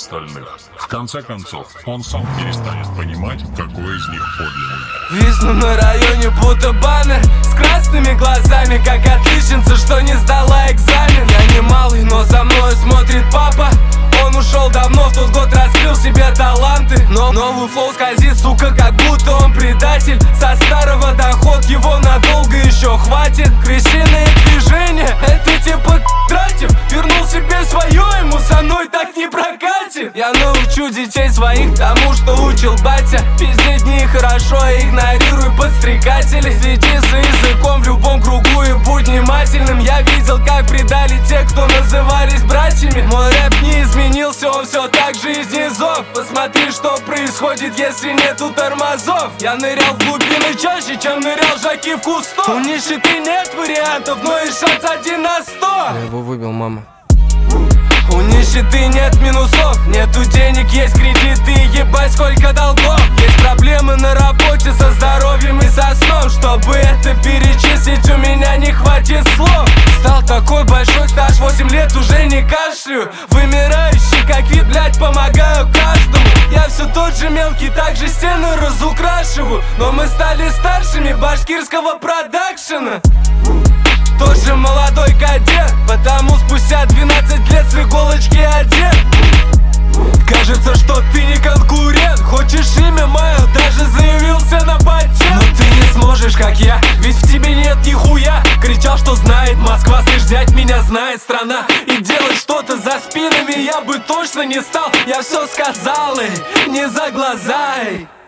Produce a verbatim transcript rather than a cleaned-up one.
остальных. В конце концов, он сам перестанет понимать, какой из них подлинный. Висну на районе будто баннер с красными глазами, как отличница, что не сдала экзамен. Я не малый, но за мной смотрит папа. Он ушел давно, в тот год раскрыл себе таланты. Но новый флоу скользит, сука, как будто он предатель. Со старого доход его надолго еще хватит. Крысиные движения, это типа тратив. Вернул себе свое, ему со мной так не прокатит. Я научу детей своих тому, что учил батя. Пиздеть нехорошо, игнорируй подстрекателей. Следи за языком в любом кругу и будь внимательным. Я видел, как предали те, кто назывались братьями. Мой рэп не изменился, он все так же из низов. Посмотри, что происходит, если нету тормозов. Я нырял в глубины чаще, чем нырял жаки в кустов. У нищеты нет вариантов, но и шанс один на сто. Я его выбил, мама. У нищеты нет минусов, нету денег, есть кредиты, ебать сколько долгов. Есть проблемы на работе со здоровьем и со сном. Чтобы это перечислить, у меня не хватит слов. Стал такой большой, стаж восемь лет, уже не кашлю. Вымирающий, как вид, блять, помогаю каждому. Я все тот же мелкий, так же стены разукрашиваю. Но мы стали старшими башкирского продакшена. Тот же молодой кадет, потому спустя двенадцать лет с иголочки одет. Кажется, что ты не конкурент. Хочешь имя мое, даже заявился на патент. Но ты не сможешь, как я, ведь в тебе нет нихуя. Кричал, что знает Москва, слышь, дядь, меня знает страна. И делать что-то за спинами я бы точно не стал. Я все сказал, эй, не за глаза, эй.